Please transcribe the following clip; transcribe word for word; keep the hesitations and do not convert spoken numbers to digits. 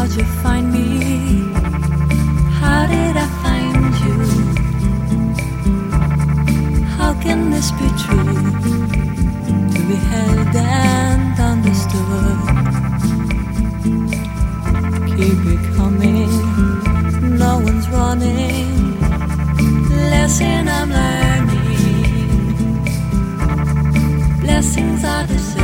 How'd you find me? How did I find you? How can this be true? To be held and understood. Keep it coming, no one's running. Lesson I'm learning. Blessings are the same.